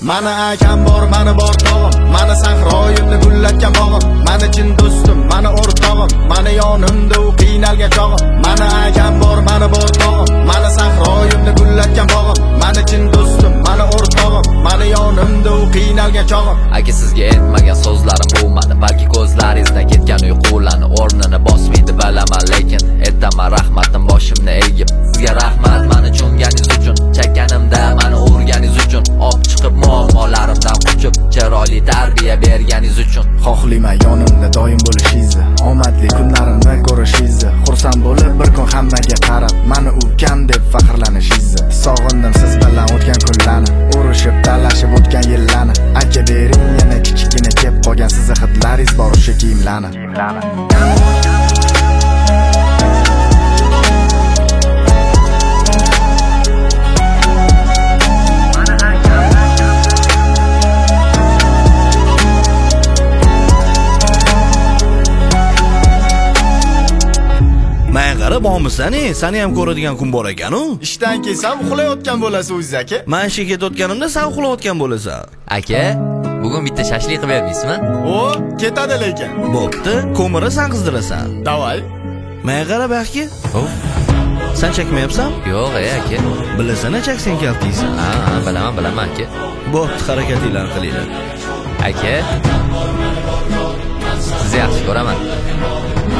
Mani akam bor, mani bor tog'im, mani sahroyimni gullatgan bog'im, mani chin do'stim, mani o'rtog'im, mani yonimda u qiynalgan chog'im. Mani akam bor, mani bor tog'im, mani sahroyimni gullatgan bog'im, mani chin do'stim, mani o'rtog'im, mani yonimda u qiynalgan chog'im. Aka sizga aytmagan so'zlarim bo'lmadi, balki ko'zlaringizdan ketgan uyqularni o'rnini bosmaydi bilaman, lekin aytaman rahmatim boshimni egib. Sizga rahmat mani cho'nganingiz uchun, chakkanimda mani urganingiz uchun, olib chiqib muammolarimdan quchib, chiroyli tarbiya berganingiz uchun. Xohlayman yonimda doim bo'lishingizni, omadli kunlarimni ko'rishingizni, xursand bo'lib bir kun hammaga qarab mani ukam deb faxrlanishingizni. Sog'indim siz bilan o'tgan kunlarni, urushib talashib o'tgan yillarni. Aka bering yana kichikgina kep qolgan sizni hidlaringiz bor o'sha kiyimlarni. Men qarab olmisani, seni ham ko'radigan kun bor ekan-u. Ishdan kelsam uxlayotgan bo'lasiz o'zingiz aka. Men ishga ketayotganimda sen uxlayotgan bo'lasan. Aka, bugun bitta shashlik qilib bermaysizmi? O, ketadi lekin. Bo'pti, ko'miri sen qizdirasan. Davay. Men qarab aka. Sen chekmayapsan? Yo'q, aka. Bilasana chaksan kaltiysan. Ha, bilaman aka. Bo'pti, harakatinglarni qilinglar. Aka, sizni yaxshi ko'raman.